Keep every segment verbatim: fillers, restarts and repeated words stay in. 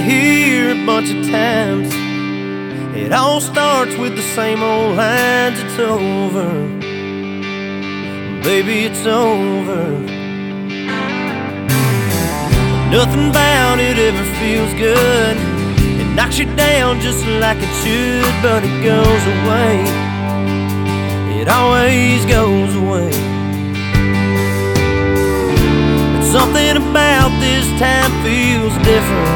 here a bunch of times. It all starts with the same old lines. It's over, baby, it's over. Nothing about it ever feels good. It knocks you down just like it should, but it goes away. It always goes away. But something about this time feels different.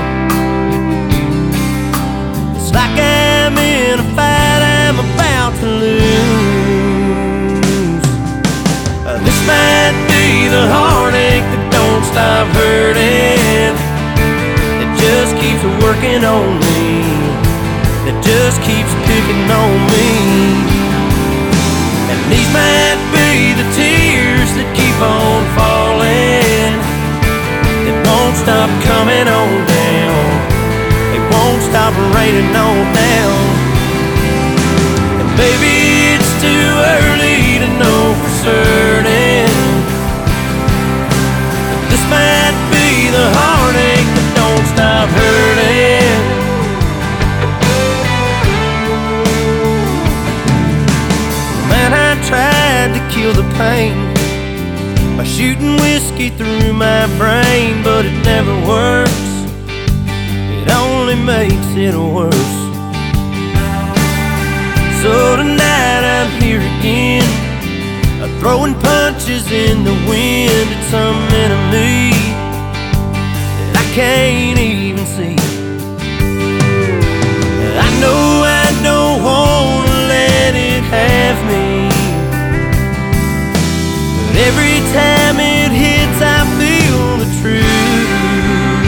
It's like I'm in a fight I'm about to lose. Uh, this might be the heartache that don't stop hurting, that just keeps working on me, that just keeps picking on me. And these might be the tears that keep on falling, that won't stop coming on down, they won't stop raining on down. And baby, it's too early to know for certain, but this might be the heartache that don't stop hurting. Man, I tried to kill the pain by shooting whiskey through my brain, but it never works. It only makes it worse. So tonight I'm here again, uh, throwing punches in the wind at some enemy that I can't even see. I know I don't want to let it have me, but every time it hits I feel the truth.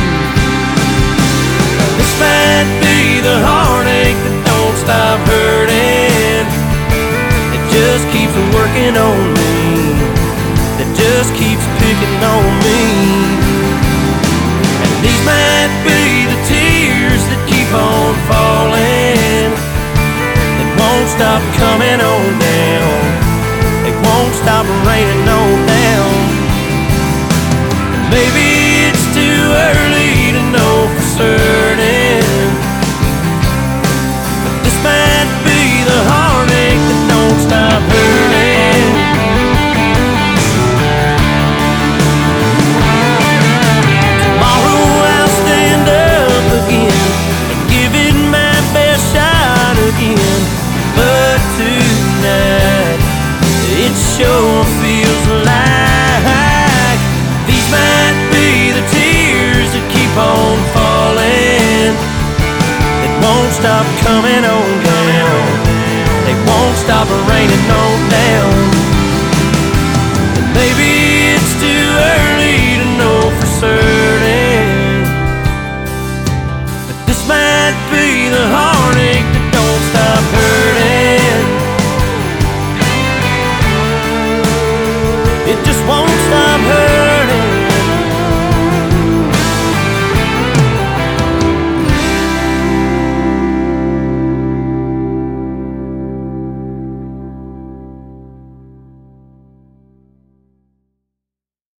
This might be the heartache that don't stop hurting, that just keeps working on me, that just keeps picking on me. And these might be the tears that keep on falling, that won't stop coming on down, they won't stop raining on down. And maybe it's too early to know for certain, but this might be the heartache that don't stop hurting. Tomorrow I'll stand up again and give it my best shot again, but tonight it sure feels like these might be the tears that keep on falling, that won't stop coming on down, they won't stop raining on down.